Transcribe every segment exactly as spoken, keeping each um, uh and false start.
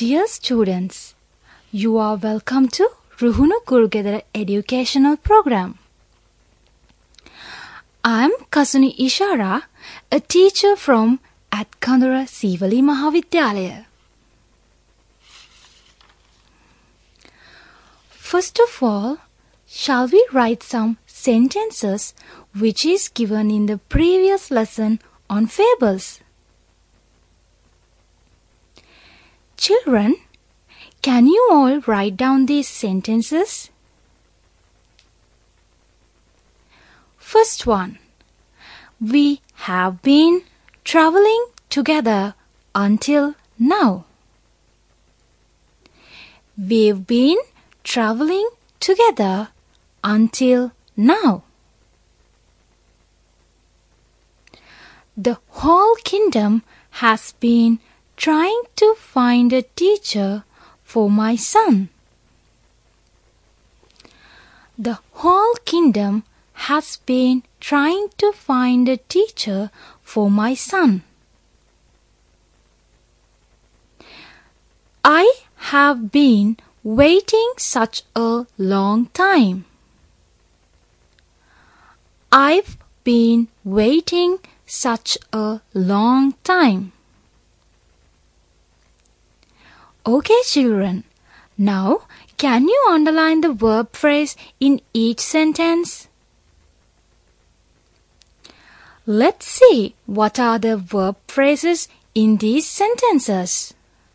Dear students, you are welcome to Ruhunu Kurugedara Educational Program. I am Kasuni Ishara, a teacher from Atkandura Sivali Mahavidyalaya. First of all, shall we write some sentences which is given in the previous lesson on fables? Children, can you all write down these sentences? First one. We have been traveling together until now. We've been traveling together until now. The whole kingdom has been trying to find a teacher for my son. The whole kingdom has been trying to find a teacher for my son. I have been waiting such a long time. I've been waiting such a long time. Okay, children. Now, can you underline the verb phrase in each sentence? Let's see what are the verb phrases in these sentences.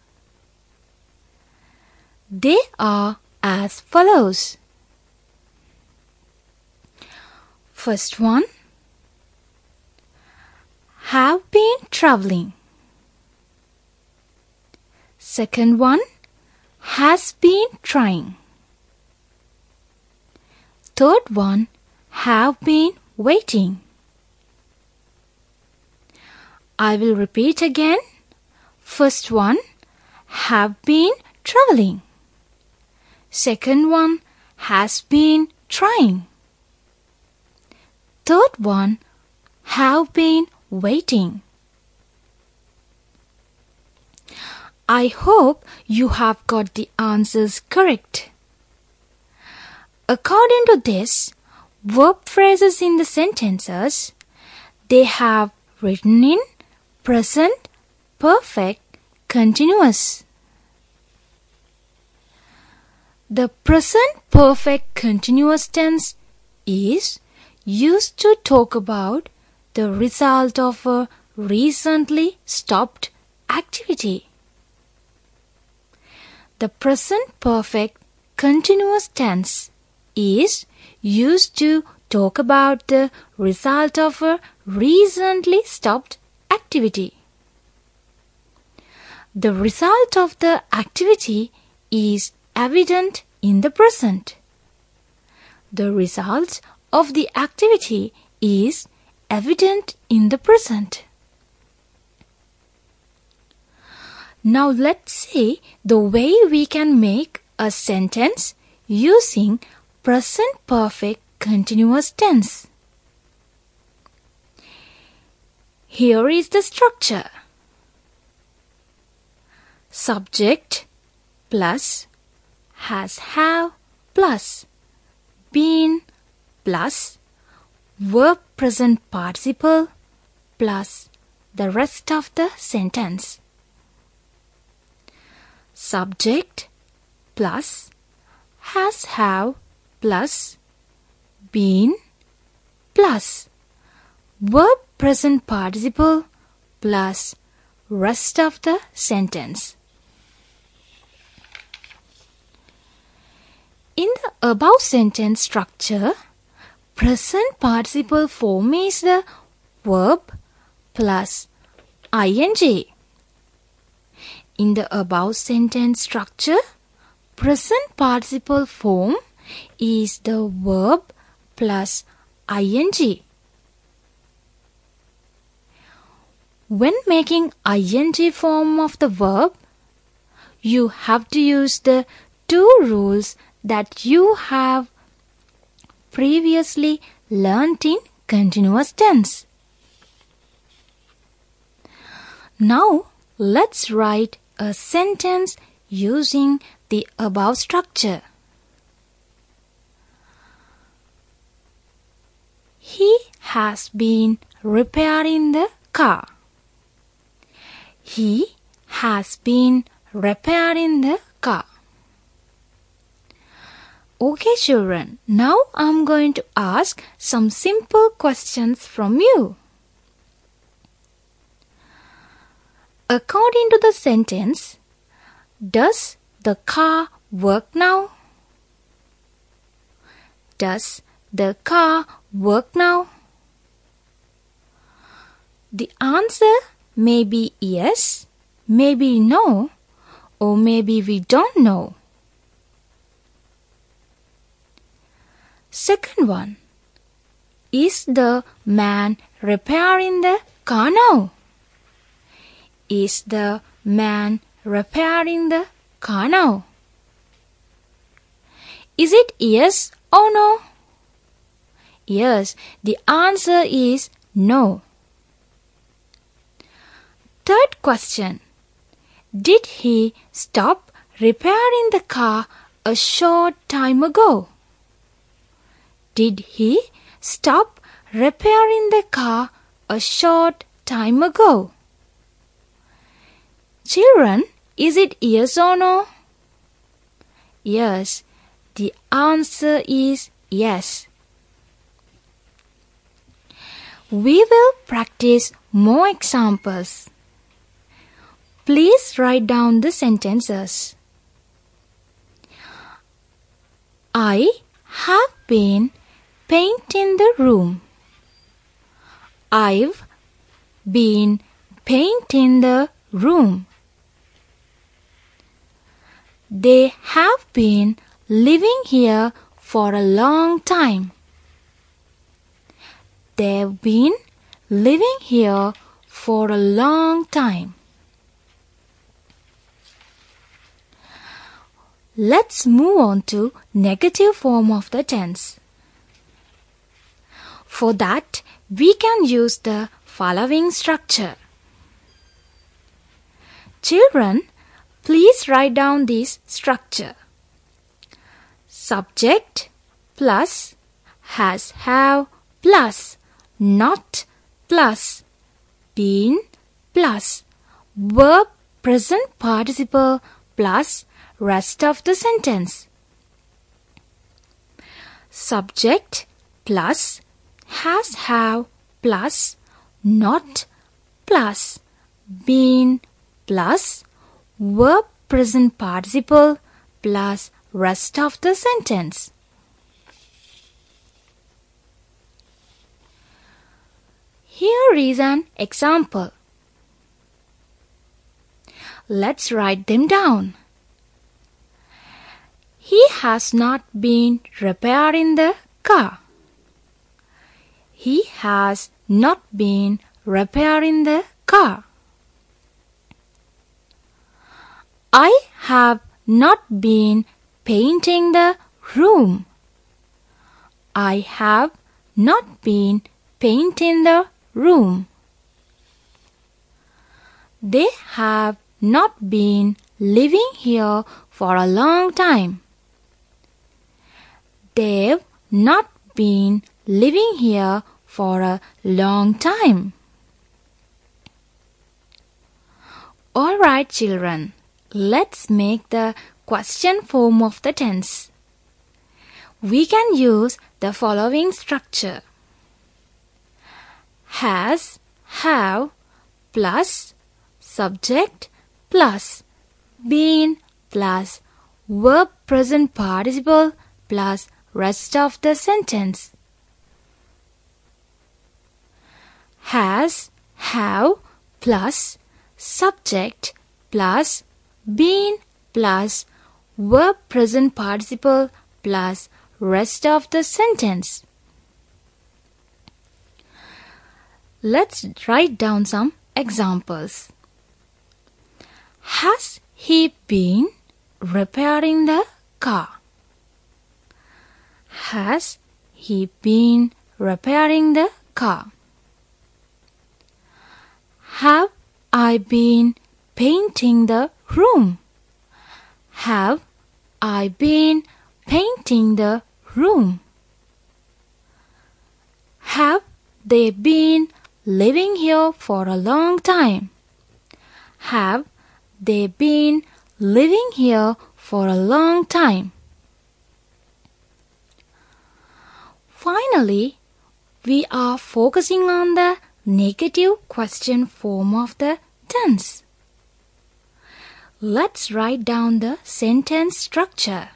They are as follows. First one, have been traveling. Second one, has been trying. Third one, have been waiting. I will repeat again. First one, have been traveling. Second one, has been trying. Third one, have been waiting. I hope you have got the answers correct. According to this, verb phrases in the sentences, they have written in present, perfect, continuous. The present perfect continuous tense is used to talk about the result of a recently stopped activity. The present perfect continuous tense is used to talk about the result of a recently stopped activity. The result of the activity is evident in the present. The result of the activity is evident in the present. Now let's see the way we can make a sentence using present perfect continuous tense. Here is the structure. Subject plus has have plus been plus verb present participle plus the rest of the sentence. Subject plus has have plus been plus verb present participle plus rest of the sentence. In the above sentence structure, present participle form is the verb plus ing. In the above sentence structure, present participle form is the verb plus ing. When making ing form of the verb, you have to use the two rules that you have previously learnt in continuous tense. Now, let's write a sentence using the above structure. He has been repairing the car. He has been repairing the car. Okay, children, now I'm going to ask some simple questions from you. According to the sentence, does the car work now? Does the car work now? The answer may be yes, maybe no, or maybe we don't know. Second one, is the man repairing the car now? Is the man repairing the car now? Is it yes or no? Yes, the answer is no. Third question, did he stop repairing the car a short time ago? Did he stop repairing the car a short time ago? Children, is it yes or no? Yes, the answer is yes. We will practice more examples. Please write down the sentences. I have been painting the room. I've been painting the room. They have been living here for a long time. They've been living here for a long time. Let's move on to negative form of the tense. For that, we can use the following structure. Children, please write down this structure. Subject plus has, have plus not plus been plus verb present participle plus rest of the sentence. Subject plus has, have plus not plus been plus verb present participle plus rest of the sentence. Here is an example. Let's write them down. He has not been repairing the car. He has not been repairing the car. I have not been painting the room. I have not been painting the room. They have not been living here for a long time. They've not been living here for a long time. All right, children, let's make the question form of the tense. We can use the following structure. Has, have, plus, subject, plus, been, plus, verb present participle, plus, rest of the sentence. Has, have, plus, subject, plus, been, plus, verb present participle, plus, rest of the sentence. Let's write down some examples. Has he been repairing the car? Has he been repairing the car? Have I been painting the room? Have I been painting the room? Have they been living here for a long time? Have they been living here for a long time? Finally, we are focusing on the negative question form of the tense. Let's write down the sentence structure.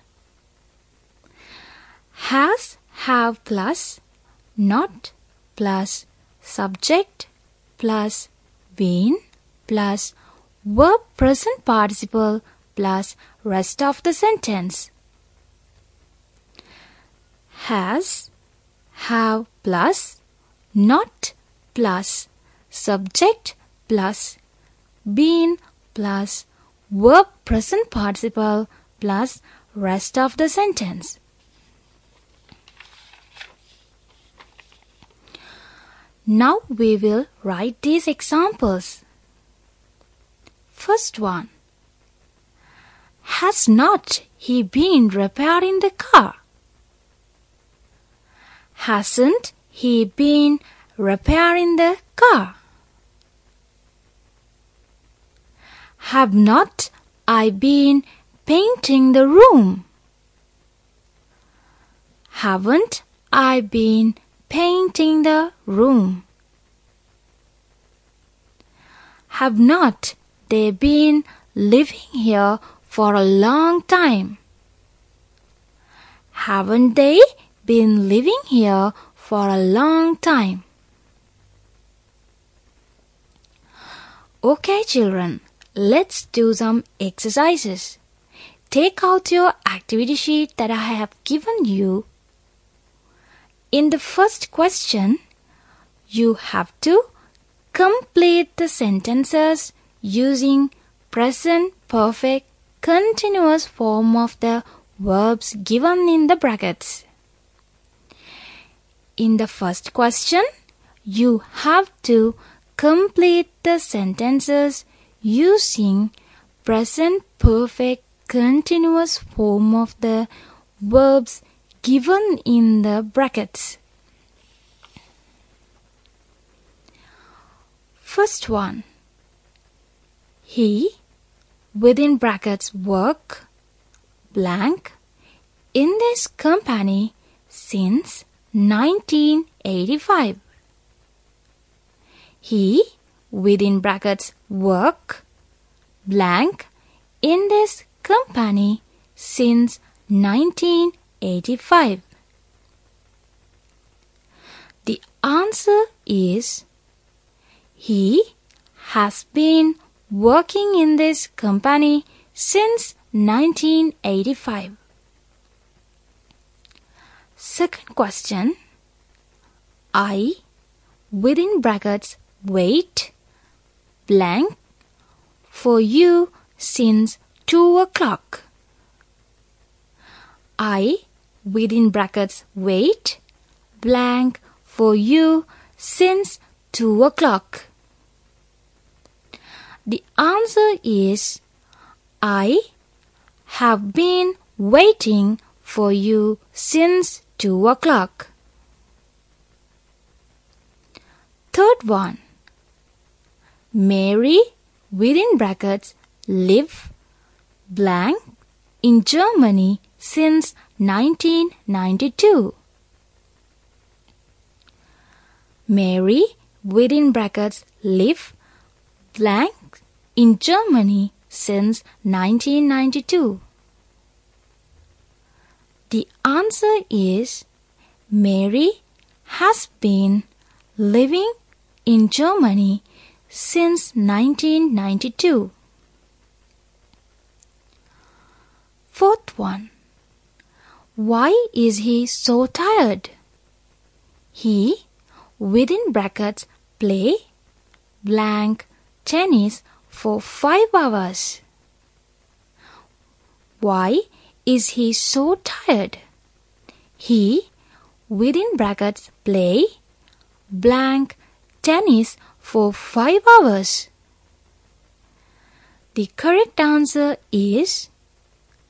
Has, have plus, not plus, subject plus, been plus, verb present participle plus rest of the sentence. Has, have plus, not plus, subject plus, been plus, verb present participle plus rest of the sentence. Now we will write these examples. First one. Has not he been repairing the car? Hasn't he been repairing the car? Have not I been painting the room? Haven't I been painting the room? Have not they been living here for a long time? Haven't they been living here for a long time? Okay, children, let's do some exercises. Take out your activity sheet that I have given you. In the first question, you have to complete the sentences using present perfect continuous form of the verbs given in the brackets. In the first question, you have to complete the sentences using present perfect continuous form of the verbs given in the brackets. First one. He, within brackets, work, blank, in this company since nineteen eighty-five. He, within brackets, work, blank, in this company since nineteen eighty-five. The answer is he has been working in this company since nineteen eighty-five. Second question. I, within brackets, wait, blank, for you since two o'clock. I, within brackets, wait, blank, for you since two o'clock. The answer is I have been waiting for you since two o'clock. Third one. Mary, within brackets, live, blank, in Germany since nineteen ninety-two. Mary, within brackets, live, blank, in Germany since nineteen ninety-two. The answer is Mary has been living in Germany since nineteen ninety-two. Fourth one. Why is he so tired? He, within brackets, play, blank, tennis for five hours. Why is he so tired? He, within brackets, play, blank, tennis for five hours. The correct answer is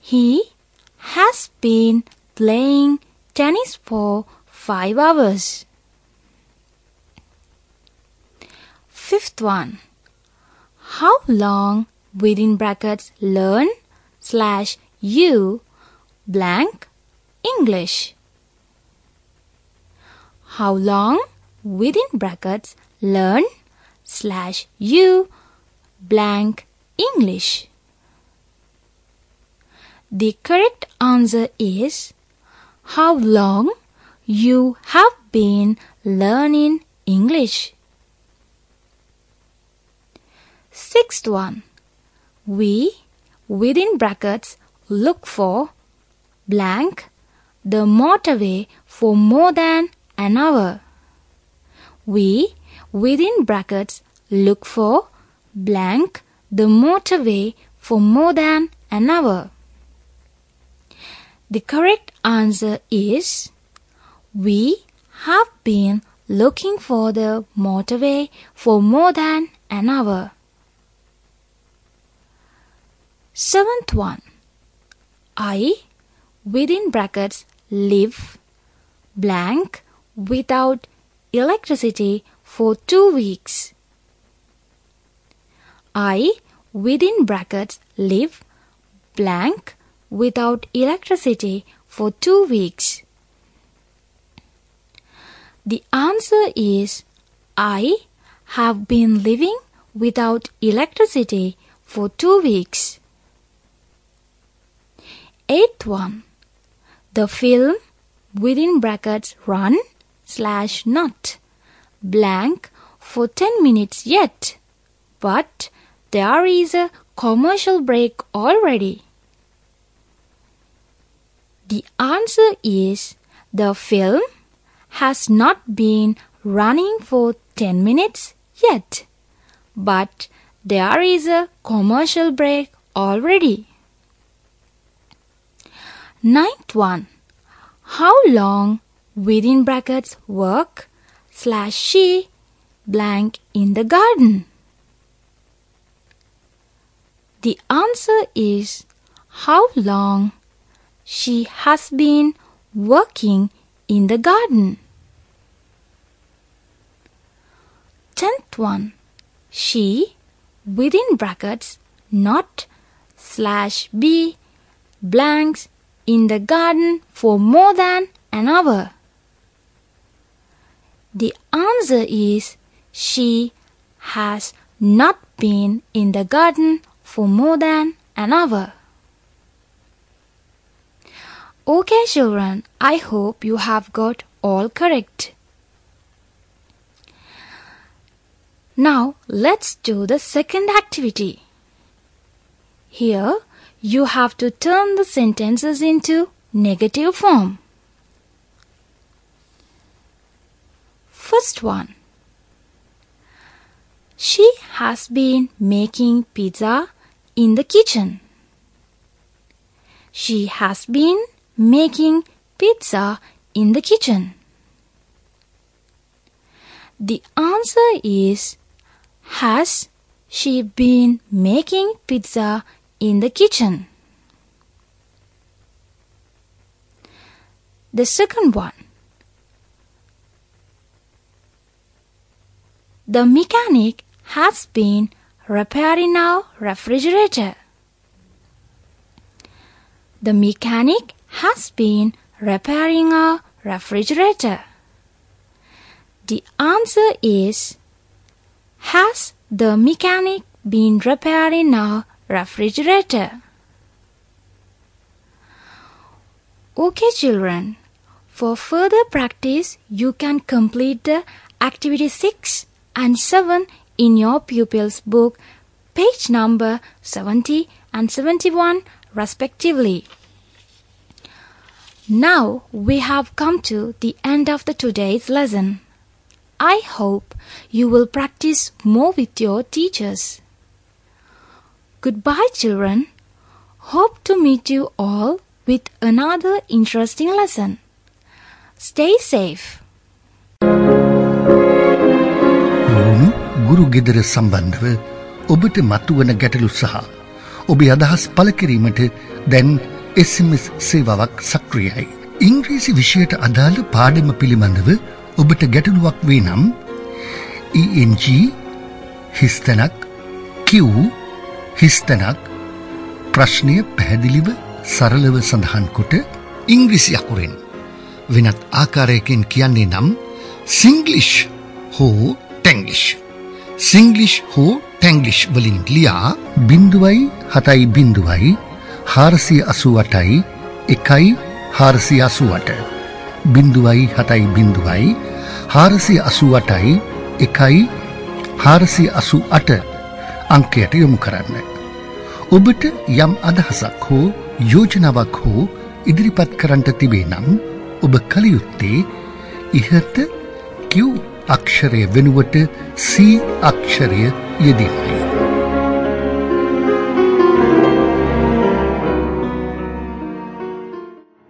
He has been playing tennis for five hours. Fifth one. How long within brackets learn slash you blank English? How long within brackets learn slash you blank English? The correct answer is how long you have been learning English. Sixth one. We within brackets look for blank the motorway for more than an hour. We within brackets look for blank the motorway for more than an hour. The correct answer is we have been looking for the motorway for more than an hour. Seventh one. I within brackets live blank without electricity for two weeks. I within brackets live blank without electricity for two weeks. The answer is I have been living without electricity for two weeks. Eighth one. The film within brackets run slash not blank for ten minutes yet, but there is a commercial break already. The answer is the film has not been running for ten minutes yet, but there is a commercial break already. Ninth one. How long within brackets work slash she blank in the garden? The answer is how long she has been working in the garden. Tenth one. She within brackets not slash be blanks in the garden for more than an hour. The answer is she has not been in the garden for more than an hour. Okay, children, I hope you have got all correct. Now, let's do the second activity. Here, you have to turn the sentences into negative form. First one. She has been making pizza in the kitchen. She has been making pizza in the kitchen. The answer is has she been making pizza in the kitchen? The second one. The mechanic has been repairing our refrigerator. The mechanic has been repairing our refrigerator. The answer is has the mechanic been repairing our refrigerator? Okay, children. For further practice, you can complete the activity six and seven in your pupils' book, page number seventy and seventy-one respectively. Now we have come to the end of the today's lesson. I hope you will practice more with your teachers. Goodbye, children. Hope to meet you all with another interesting lesson. Stay safe. රෝමි ගුරු ගෙදර සම්බන්ධව ඔබට මතුවන ගැටලු සහ ඔබේ අදහස් පළ කිරීමට දැන් එස් එම් එස් සේවාවක් සක්‍රියයි. ඉංග්‍රීසි විෂයට අදාළ පාඩම පිළිබඳව ඔබට ගැටලුවක් වේ නම් ඊ එන් ජී හිස්තැනක් Q හිස්තැනක් ප්‍රශ්නය පැහැදිලිව සරලව සඳහන් කොට ඉංග්‍රීසි අකුරෙන් වෙනත් ආකාරයකින් කියන්නේ නම් සිංග්ලිෂ් හෝ ටැන්ග්ලිෂ් සිංග්ලිෂ් හෝ ටැන්ග්ලිෂ් වලින් ලියා බිංදුවයි හතයි බිංදුවයි හාරසිය අසූ අටයි එකයි හාරසිය අසූ අට බිංදුවයි හතයි බිංදුවයි හාරසිය අසූ අටයි එකයි හාරසිය අසූ අට අංකයට යොමු කරන්න. ඔබට යම් අදහසක් හෝ යෝජනාවක් හෝ ඉදිරිපත් කරන්නට තිබේ නම් ඔබ කල යුත්තේ ඉහත Q අක්ෂරය වෙනුවට C අක්ෂරය යෙදීමයි.